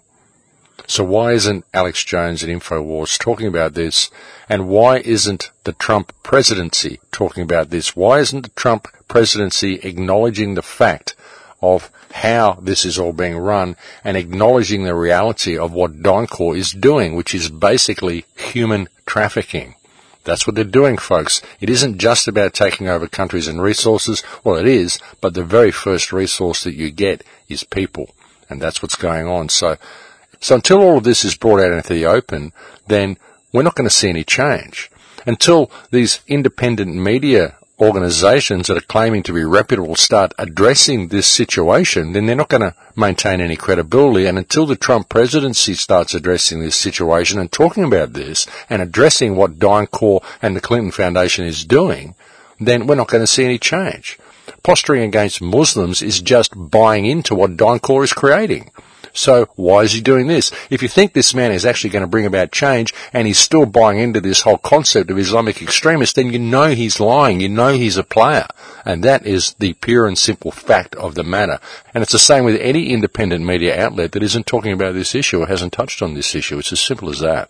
So why isn't Alex Jones and InfoWars talking about this? And why isn't the Trump presidency talking about this? Why isn't the Trump presidency acknowledging the fact of how this is all being run and acknowledging the reality of what DynCorp is doing, which is basically human trafficking? That's what they're doing, folks. It isn't just about taking over countries and resources. Well, it is, but the very first resource that you get is people. And that's what's going on. So until all of this is brought out into the open, then we're not going to see any change. Until these independent media organisations that are claiming to be reputable start addressing this situation, then they're not going to maintain any credibility. And until the Trump presidency starts addressing this situation and talking about this and addressing what DynCorp and the Clinton Foundation is doing, then we're not going to see any change. Posturing against Muslims is just buying into what DynCorp is creating. So why is he doing this? If you think this man is actually going to bring about change and he's still buying into this whole concept of Islamic extremists, then you know he's lying. You know he's a player. And that is the pure and simple fact of the matter. And it's the same with any independent media outlet that isn't talking about this issue or hasn't touched on this issue. It's as simple as that.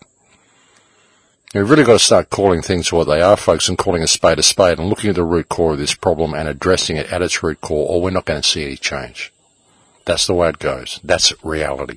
We've really got to start calling things what they are, folks, and calling a spade and looking at the root core of this problem and addressing it at its root core, or we're not going to see any change. That's the way it goes. That's reality.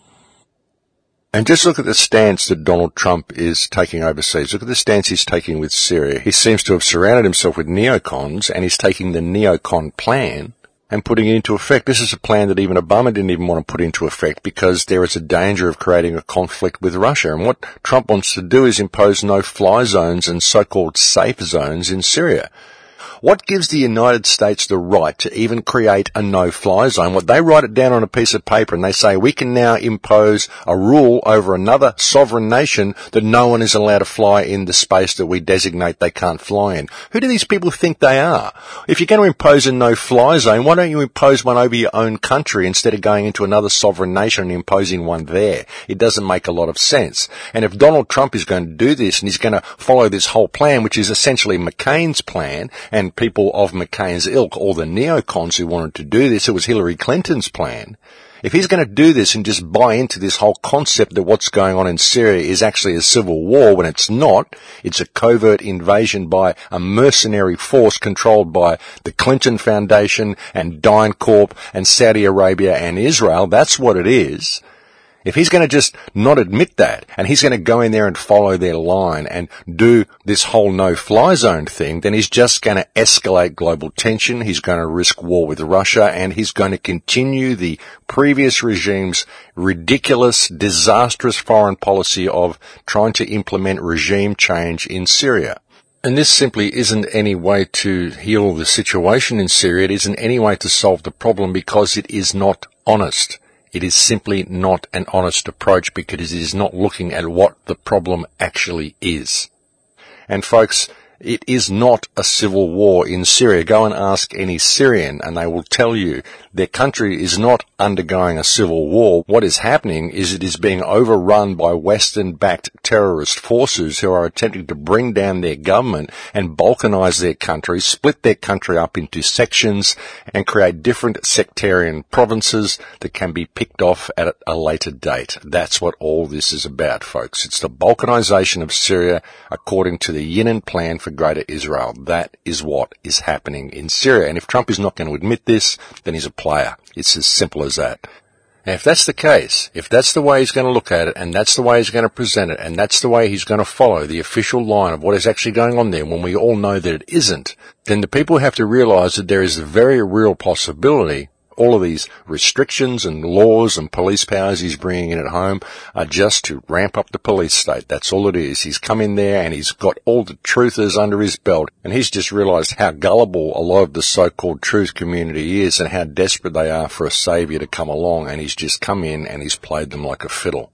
And just look at the stance that Donald Trump is taking overseas. Look at the stance he's taking with Syria. He seems to have surrounded himself with neocons, and he's taking the neocon plan and putting it into effect. This is a plan that even Obama didn't even want to put into effect because there is a danger of creating a conflict with Russia. And what Trump wants to do is impose no-fly zones and so-called safe zones in Syria. What gives the United States the right to even create a no-fly zone? What they write it down on a piece of paper and they say we can now impose a rule over another sovereign nation that no one is allowed to fly in the space that we designate they can't fly in. Who do these people think they are? If you're going to impose a no-fly zone, why don't you impose one over your own country instead of going into another sovereign nation and imposing one there? It doesn't make a lot of sense. And if Donald Trump is going to do this and he's going to follow this whole plan, which is essentially McCain's plan, and people of McCain's ilk, or the neocons who wanted to do this, it was Hillary Clinton's plan. If he's going to do this and just buy into this whole concept that what's going on in Syria is actually a civil war when it's not, it's a covert invasion by a mercenary force controlled by the Clinton Foundation and DynCorp and Saudi Arabia and Israel, that's what it is. If he's going to just not admit that, and he's going to go in there and follow their line and do this whole no-fly zone thing, then he's just going to escalate global tension, he's going to risk war with Russia, and he's going to continue the previous regime's ridiculous, disastrous foreign policy of trying to implement regime change in Syria. And this simply isn't any way to heal the situation in Syria. It isn't any way to solve the problem because it is not honest. It is simply not an honest approach because it is not looking at what the problem actually is. And folks, it is not a civil war in Syria. Go and ask any Syrian and they will tell you their country is not undergoing a civil war. What is happening is it is being overrun by Western-backed terrorist forces who are attempting to bring down their government and balkanize their country, split their country up into sections and create different sectarian provinces that can be picked off at a later date. That's what all this is about, folks. It's the balkanization of Syria according to the Yinon plan for Greater Israel. That is what is happening in Syria. And if Trump is not going to admit this, then he's a player. It's as simple as that. And if that's the case, if that's the way he's going to look at it, and that's the way he's going to present it, and that's the way he's going to follow the official line of what is actually going on there, when we all know that it isn't, then the people have to realize that there is a very real possibility all of these restrictions and laws and police powers he's bringing in at home are just to ramp up the police state. That's all it is. He's come in there and he's got all the truthers under his belt, and he's just realized how gullible a lot of the so-called truth community is and how desperate they are for a savior to come along, and he's just come in and he's played them like a fiddle.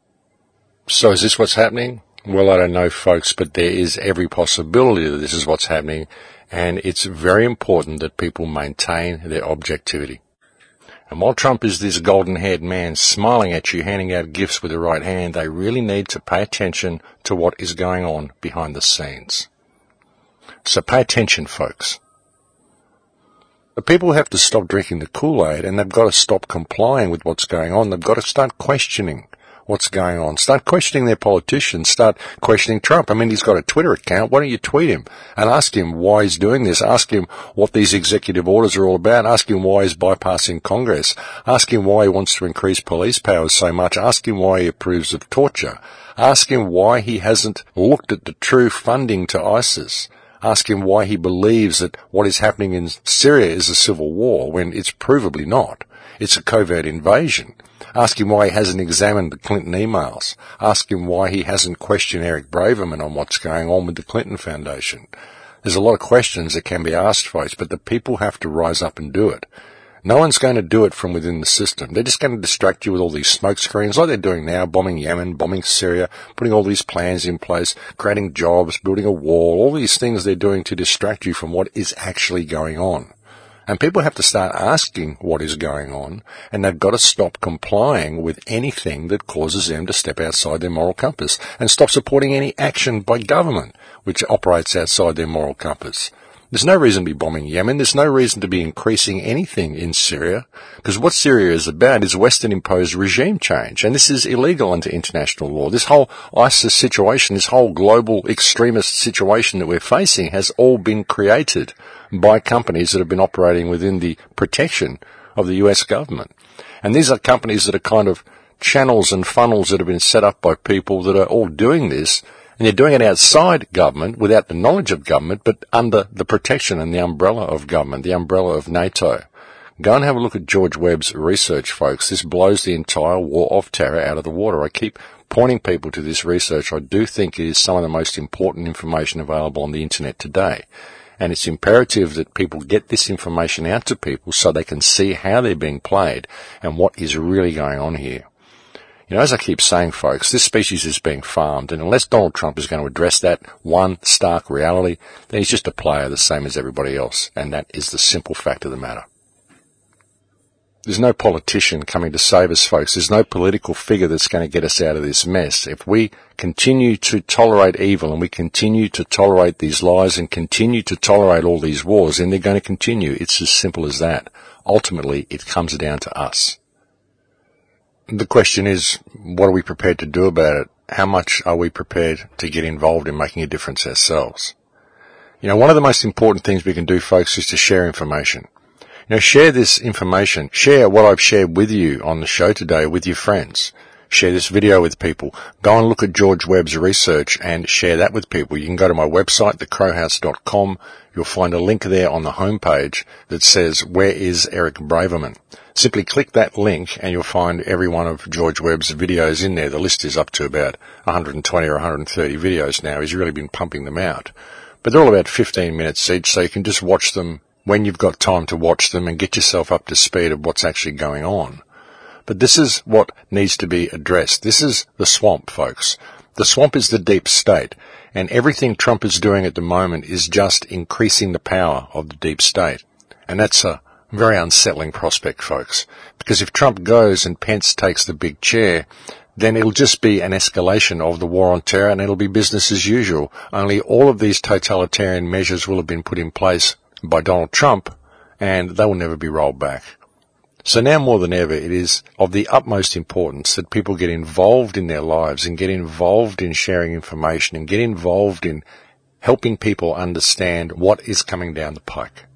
So is this what's happening? Well, I don't know, folks, but there is every possibility that this is what's happening, and it's very important that people maintain their objectivity. And while Trump is this golden-haired man smiling at you, handing out gifts with the right hand, they really need to pay attention to what is going on behind the scenes. So pay attention, folks. The people have to stop drinking the Kool-Aid, and they've got to stop complying with what's going on. They've got to start questioning what's going on. Start questioning their politicians. Start questioning Trump. I mean, he's got a Twitter account. Why don't you tweet him and ask him why he's doing this? Ask him what these executive orders are all about. Ask him why he's bypassing Congress. Ask him why he wants to increase police powers so much. Ask him why he approves of torture. Ask him why he hasn't looked at the true funding to ISIS. Ask him why he believes that what is happening in Syria is a civil war when it's provably not. It's a covert invasion. Ask him why he hasn't examined the Clinton emails. Ask him why he hasn't questioned Eric Braverman on what's going on with the Clinton Foundation. There's a lot of questions that can be asked, folks, but the people have to rise up and do it. No one's going to do it from within the system. They're just going to distract you with all these smoke screens like they're doing now, bombing Yemen, bombing Syria, putting all these plans in place, creating jobs, building a wall, all these things they're doing to distract you from what is actually going on. And people have to start asking what is going on, and they've got to stop complying with anything that causes them to step outside their moral compass and stop supporting any action by government which operates outside their moral compass. There's no reason to be bombing Yemen. There's no reason to be increasing anything in Syria, because what Syria is about is Western-imposed regime change, and this is illegal under international law. This whole ISIS situation, this whole global extremist situation that we're facing has all been created by companies that have been operating within the protection of the US government. And these are companies that are kind of channels and funnels that have been set up by people that are all doing this, and they're doing it outside government, without the knowledge of government, but under the protection and the umbrella of government, the umbrella of NATO. Go and have a look at George Webb's research, folks. This blows the entire war of terror out of the water. I keep pointing people to this research. I do think it is some of the most important information available on the internet today. And it's imperative that people get this information out to people so they can see how they're being played and what is really going on here. You know, as I keep saying, folks, this species is being farmed, and unless Donald Trump is going to address that one stark reality, then he's just a player the same as everybody else, and that is the simple fact of the matter. There's no politician coming to save us, folks. There's no political figure that's going to get us out of this mess. If we continue to tolerate evil and we continue to tolerate these lies and continue to tolerate all these wars, then they're going to continue. It's as simple as that. Ultimately, it comes down to us. The question is, what are we prepared to do about it? How much are we prepared to get involved in making a difference ourselves? You know, one of the most important things we can do, folks, is to share information. You know, share this information. Share what I've shared with you on the show today with your friends. Share this video with people. Go and look at George Webb's research and share that with people. You can go to my website, thecrowhouse.com. You'll find a link there on the homepage that says, "Where is Eric Braverman?" Simply click that link and you'll find every one of George Webb's videos in there. The list is up to about 120 or 130 videos now. He's really been pumping them out. But they're all about 15 minutes each, so you can just watch them when you've got time to watch them and get yourself up to speed of what's actually going on. But this is what needs to be addressed. This is the swamp, folks. The swamp is the deep state, and everything Trump is doing at the moment is just increasing the power of the deep state. And that's a very unsettling prospect, folks, because if Trump goes and Pence takes the big chair, then it'll just be an escalation of the war on terror, and it'll be business as usual. Only all of these totalitarian measures will have been put in place by Donald Trump, and they will never be rolled back. So now more than ever, it is of the utmost importance that people get involved in their lives and get involved in sharing information and get involved in helping people understand what is coming down the pike.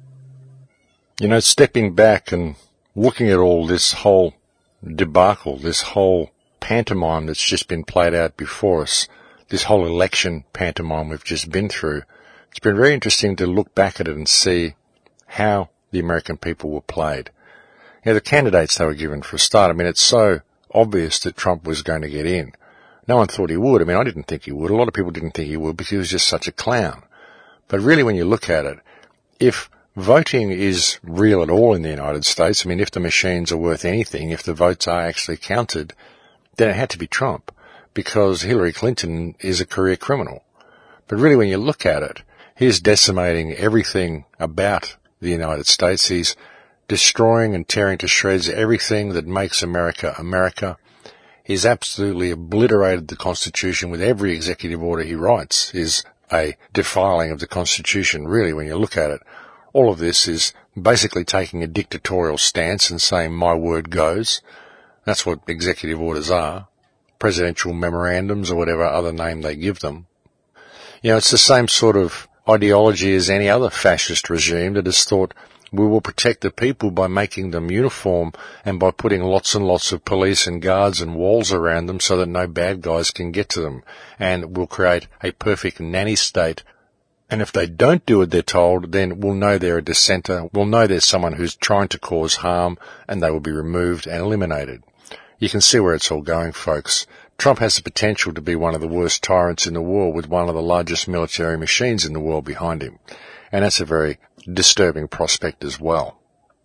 You know, stepping back and looking at all this whole debacle, this whole pantomime that's just been played out before us, this whole election pantomime we've just been through, it's been very interesting to look back at it and see how the American people were played. You know, the candidates they were given for a start, I mean, it's so obvious that Trump was going to get in. No one thought he would. I mean, I didn't think he would. A lot of people didn't think he would because he was just such a clown. But really, when you look at it, if voting is real at all in the United States, I mean, if the machines are worth anything, if the votes are actually counted, then it had to be Trump, because Hillary Clinton is a career criminal. But really, when you look at it, he's decimating everything about the United States. He's destroying and tearing to shreds everything that makes America America. He's absolutely obliterated the Constitution with every executive order he writes is a defiling of the Constitution, really, when you look at it. All of this is basically taking a dictatorial stance and saying, my word goes. That's what executive orders are. Presidential memorandums or whatever other name they give them. You know, it's the same sort of ideology as any other fascist regime that has thought, we will protect the people by making them uniform and by putting lots and lots of police and guards and walls around them so that no bad guys can get to them. And we'll create a perfect nanny state. And if they don't do what they're told, then we'll know they're a dissenter. We'll know there's someone who's trying to cause harm, and they will be removed and eliminated. You can see where it's all going, folks. Trump has the potential to be one of the worst tyrants in the world with one of the largest military machines in the world behind him. And that's a very disturbing prospect as well.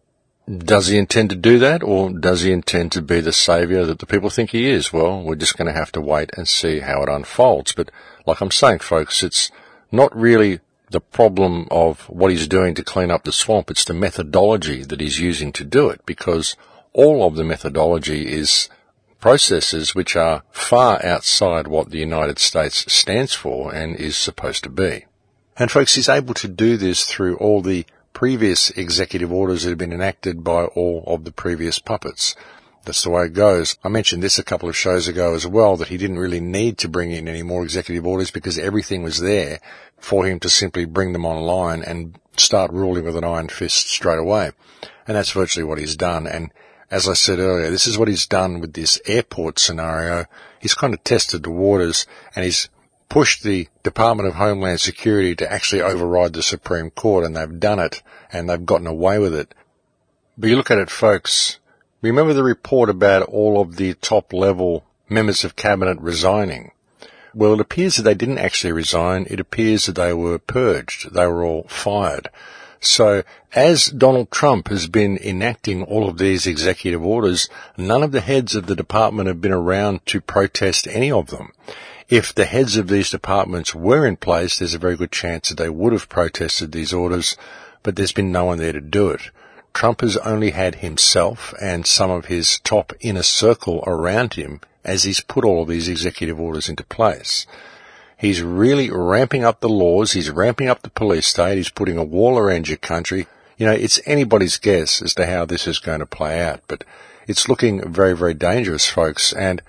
Does he intend to do that, or does he intend to be the saviour that the people think he is? Well, we're just going to have to wait and see how it unfolds. But like I'm saying, folks, it's not really the problem of what he's doing to clean up the swamp. It's the methodology that he's using to do it, because all of the methodology is processes which are far outside what the United States stands for and is supposed to be. And folks, he's able to do this through all the previous executive orders that have been enacted by all of the previous puppets. That's the way it goes. I mentioned this a couple of shows ago as well, that he didn't really need to bring in any more executive orders because everything was there for him to simply bring them online and start ruling with an iron fist straight away. And that's virtually what he's done. And as I said earlier, this is what he's done with this airport scenario. He's kind of tested the waters, and he's pushed the Department of Homeland Security to actually override the Supreme Court, and they've done it, and they've gotten away with it. But you look at it, folks, remember the report about all of the top-level members of Cabinet resigning? Well, it appears that they didn't actually resign. It appears that they were purged. They were all fired. So, as Donald Trump has been enacting all of these executive orders, none of the heads of the department have been around to protest any of them. If the heads of these departments were in place, there's a very good chance that they would have protested these orders, but there's been no one there to do it. Trump has only had himself and some of his top inner circle around him as he's put all of these executive orders into place. He's really ramping up the laws, he's ramping up the police state, he's putting a wall around your country. You know, it's anybody's guess as to how this is going to play out, but it's looking very, very dangerous, folks. And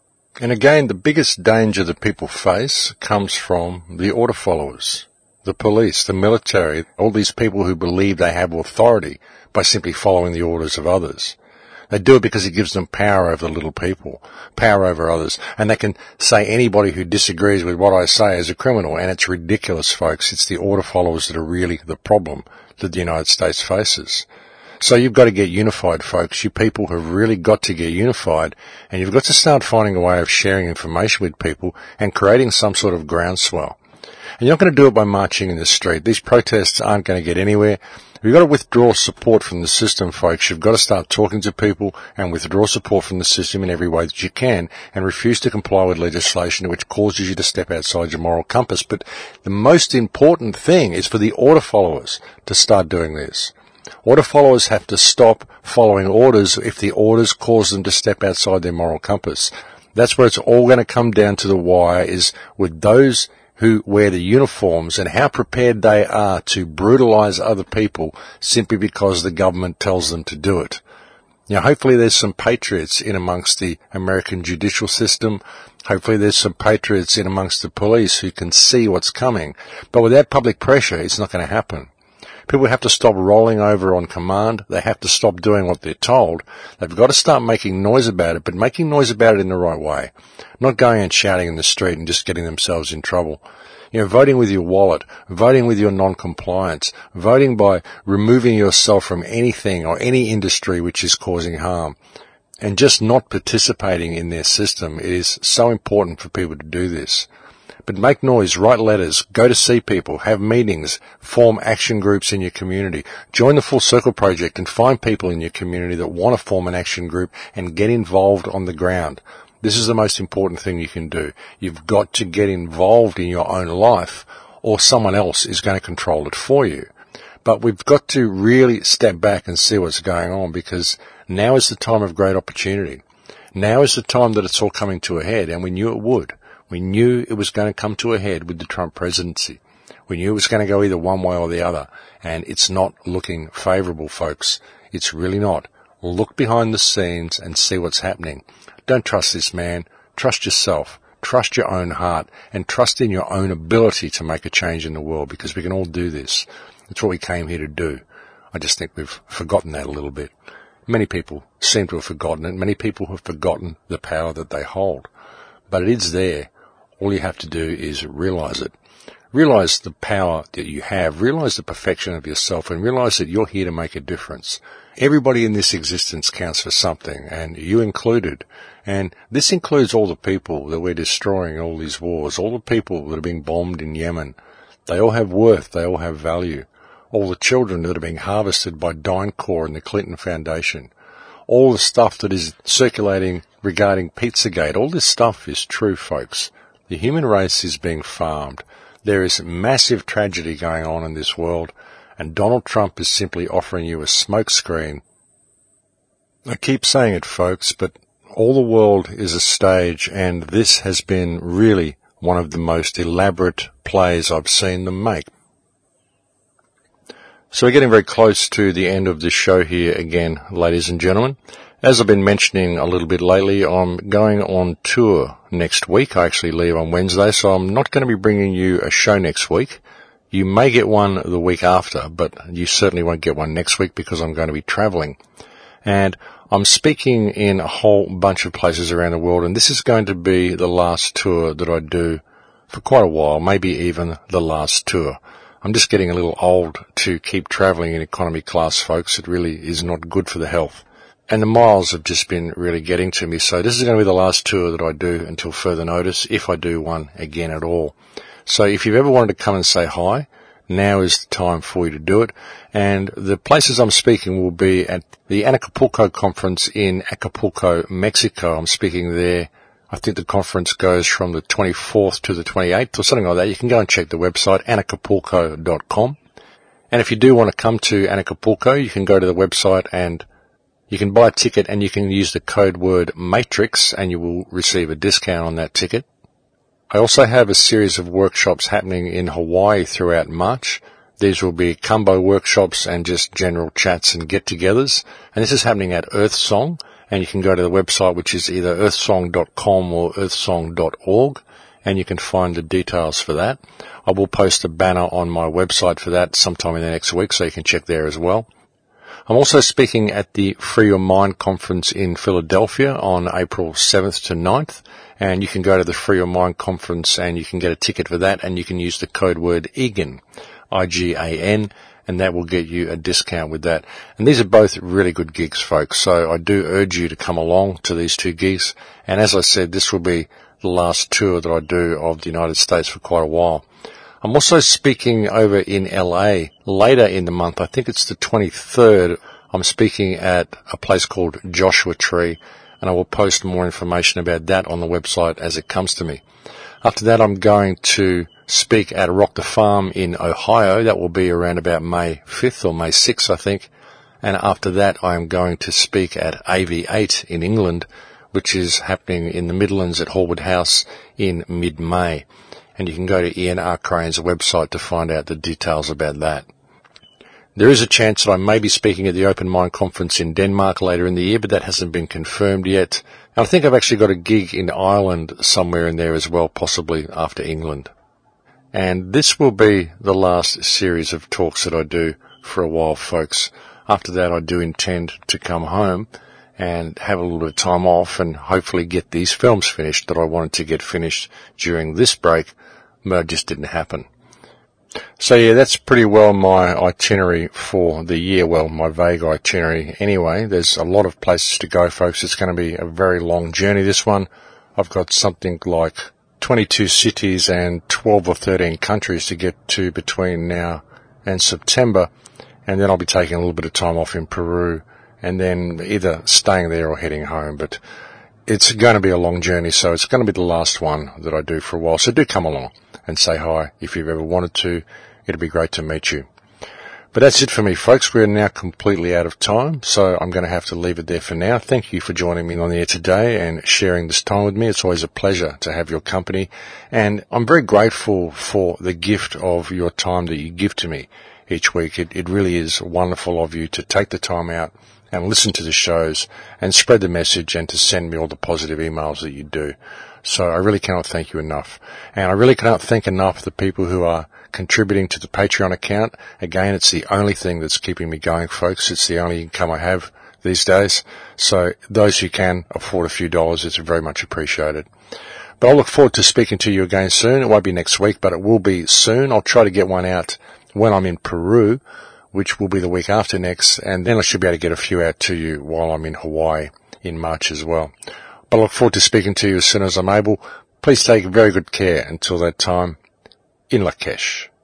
again, the biggest danger that people face comes from the order followers, the police, the military, all these people who believe they have authority by simply following the orders of others. They do it because it gives them power over the little people, power over others, and they can say anybody who disagrees with what I say is a criminal, and it's ridiculous, folks. It's the order followers that are really the problem that the United States faces. So you've got to get unified, folks. You people have really got to get unified, and you've got to start finding a way of sharing information with people and creating some sort of groundswell. And you're not going to do it by marching in the street. These protests aren't going to get anywhere. You've got to withdraw support from the system, folks. You've got to start talking to people and withdraw support from the system in every way that you can, and refuse to comply with legislation which causes you to step outside your moral compass. But the most important thing is for the order followers to start doing this. Order followers have to stop following orders if the orders cause them to step outside their moral compass. That's where it's all going to come down to the wire, is with those who wear the uniforms and how prepared they are to brutalize other people simply because the government tells them to do it. Now, hopefully there's some patriots in amongst the American judicial system. Hopefully there's some patriots in amongst the police who can see what's coming. But without public pressure, it's not going to happen. People have to stop rolling over on command. They have to stop doing what they're told. They've got to start making noise about it, but making noise about it in the right way. Not going and shouting in the street and just getting themselves in trouble. You know, voting with your wallet, voting with your non-compliance, voting by removing yourself from anything or any industry which is causing harm, and just not participating in their system. It is so important for people to do this. But make noise, write letters, go to see people, have meetings, form action groups in your community. Join the Full Circle Project and find people in your community that want to form an action group and get involved on the ground. This is the most important thing you can do. You've got to get involved in your own life, or someone else is going to control it for you. But we've got to really step back and see what's going on, because now is the time of great opportunity. Now is the time that it's all coming to a head, and we knew it would. We knew it was going to come to a head with the Trump presidency. We knew it was going to go either one way or the other, and it's not looking favourable, folks. It's really not. Look behind the scenes and see what's happening. Don't trust this man. Trust yourself. Trust your own heart, and trust in your own ability to make a change in the world, because we can all do this. That's what we came here to do. I just think we've forgotten that a little bit. Many people seem to have forgotten it. Many people have forgotten the power that they hold. But it is there. All you have to do is realize it. Realize the power that you have. Realize the perfection of yourself, and realize that you're here to make a difference. Everybody in this existence counts for something, and you included. And this includes all the people that we're destroying, all these wars, all the people that are being bombed in Yemen. They all have worth, they all have value. All the children that are being harvested by DynCorp and the Clinton Foundation. All the stuff that is circulating regarding Pizzagate, all this stuff is true, folks. The human race is being farmed. There is massive tragedy going on in this world, and Donald Trump is simply offering you a smokescreen. I keep saying it, folks, but all the world is a stage, and this has been really one of the most elaborate plays I've seen them make. So we're getting very close to the end of the show here again, ladies and gentlemen. As I've been mentioning a little bit lately, I'm going on tour next week. I actually leave on Wednesday, so I'm not going to be bringing you a show next week. You may get one the week after, but you certainly won't get one next week because I'm going to be travelling. And I'm speaking in a whole bunch of places around the world, and this is going to be the last tour that I do for quite a while, maybe even the last tour. I'm just getting a little old to keep travelling in economy class, folks. It really is not good for the health. And the miles have just been really getting to me, so this is going to be the last tour that I do until further notice, if I do one again at all. So if you've ever wanted to come and say hi, now is the time for you to do it. And the places I'm speaking will be at the Acapulco conference in Acapulco, Mexico. I'm speaking there. I think the conference goes from the 24th to the 28th or something like that. You can go and check the website, anacapulco.com. And if you do want to come to Acapulco, you can go to the website and you can buy a ticket and you can use the code word MATRIX and you will receive a discount on that ticket. I also have a series of workshops happening in Hawaii throughout March. These will be combo workshops and just general chats and get-togethers. And this is happening at Earthsong. And you can go to the website, which is either earthsong.com or earthsong.org. And you can find the details for that. I will post a banner on my website for that sometime in the next week, so you can check there as well. I'm also speaking at the Free Your Mind conference in Philadelphia on April 7th to 9th. And you can go to the Free Your Mind conference and you can get a ticket for that, and you can use the code word EGAN, I-G-A-N, and that will get you a discount with that. And these are both really good gigs, folks, so I do urge you to come along to these two gigs. And as I said, this will be the last tour that I do of the United States for quite a while. I'm also speaking over in LA later in the month. I think it's the 23rd. I'm speaking at a place called Joshua Tree, and I will post more information about that on the website as it comes to me. After that, I'm going to speak at Rock the Farm in Ohio. That will be around about May 5th or May 6th, I think. And after that, I'm going to speak at AV8 in England, which is happening in the Midlands at Hallwood House in mid-May. And you can go to Ian R. Crane's website to find out the details about that. There is a chance that I may be speaking at the Open Mind Conference in Denmark later in the year, but that hasn't been confirmed yet. And I think I've actually got a gig in Ireland somewhere in there as well, possibly after England. And this will be the last series of talks that I do for a while, folks. After that, I do intend to come home and have a little bit of time off and hopefully get these films finished that I wanted to get finished during this break, but it just didn't happen. So yeah, that's pretty well my itinerary for the year. Well, my vague itinerary anyway. There's a lot of places to go, folks. It's going to be a very long journey, this one. I've got something like 22 cities and 12 or 13 countries to get to between now and September. And then I'll be taking a little bit of time off in Peru and then either staying there or heading home. But it's going to be a long journey, so it's going to be the last one that I do for a while. So do come along and say hi if you've ever wanted to. It'd be great to meet you. But that's it for me, folks. We're now completely out of time, so I'm going to have to leave it there for now. Thank you for joining me on the air today and sharing this time with me. It's always a pleasure to have your company, and I'm very grateful for the gift of your time that you give to me each week. It really is wonderful of you to take the time out and listen to the shows and spread the message and to send me all the positive emails that you do. So I really cannot thank you enough. And I really cannot thank enough the people who are contributing to the Patreon account. Again, it's the only thing that's keeping me going, folks. It's the only income I have these days. So those who can afford a few dollars, it's very much appreciated. But I'll look forward to speaking to you again soon. It won't be next week, but it will be soon. I'll try to get one out when I'm in Peru, which will be the week after next, and then I should be able to get a few out to you while I'm in Hawaii in March as well. But I look forward to speaking to you as soon as I'm able. Please take very good care until that time. In Lakesh.